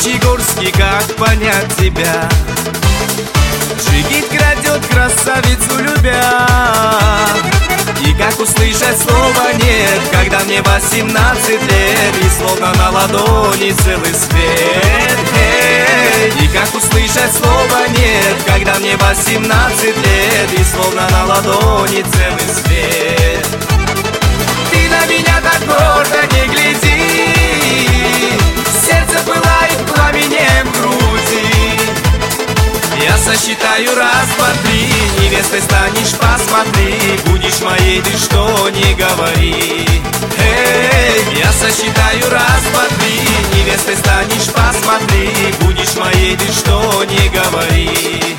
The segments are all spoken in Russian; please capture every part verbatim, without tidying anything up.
Мончегорский, как понять тебя? Джигит крадет красавицу любя. И как услышать слово нет, когда мне восемнадцать лет, и словно на ладони целый свет. Эй! И как услышать слово нет, когда мне восемнадцать лет, и словно на ладони целый свет. Ты на меня так гордо не гляди, сердце пылает пламенем в груди. Я сосчитаю раз, два, три, невестой станешь, посмотри. Будешь моей, ты что не говори. Эй, я сосчитаю раз, два, три, невестой станешь, посмотри. Будешь моей, ты что не говори.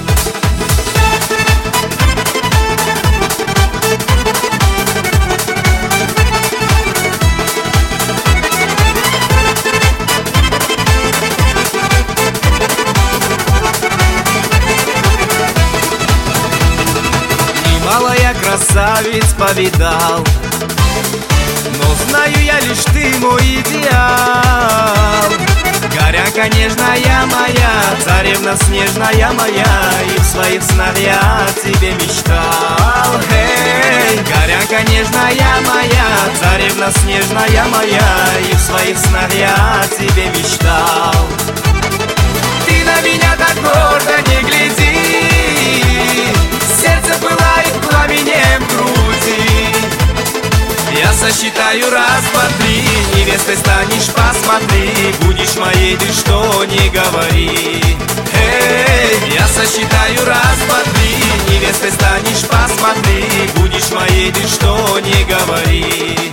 Красавиц повидал, но знаю я лишь ты мой идеал. Горянка нежная моя, царевна снежная моя, и в своих снах я о тебе мечтал. Эй, горянка нежная моя, царевна снежная моя, и в своих снах я о тебе мечтал. Ты на меня так гордо не гляди, сердце пылает пламенем в груди. Я сосчитаю раз, два, три, невестой станешь, посмотри. Будешь моей, ты что не говори. Эй, я сосчитаю раз, два, три, невестой станешь, посмотри. Будешь моей, ты что не говори.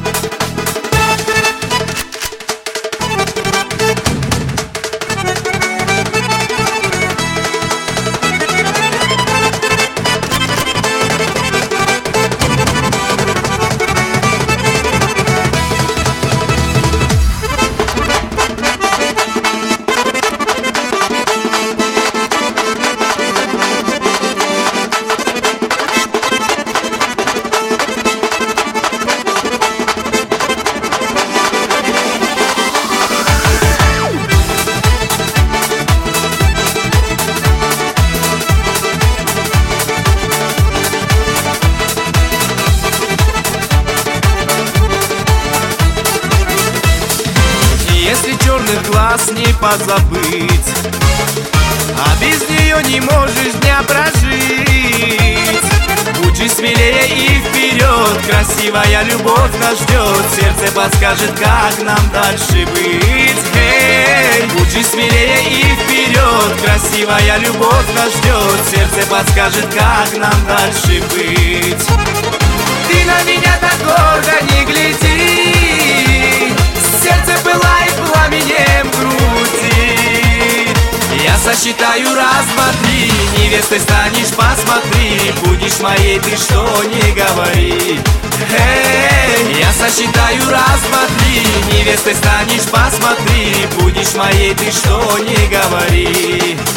Черных глаз не позабыть, а без нее не можешь дня прожить. Будь же смелее и вперед, красивая любовь нас ждет. Сердце подскажет, как нам дальше быть. Эй, будь же смелее и вперед, красивая любовь нас ждет. Сердце подскажет, как нам дальше быть. Ты на меня так гордо не гляди, сердце пылает пламенем в груди. Я сосчитаю раз, два, три, невестой станешь, посмотри. Будешь моей, ты что не говори. Эй, я сосчитаю раз, два, три, невестой станешь, посмотри. Будешь моей, ты что не говори.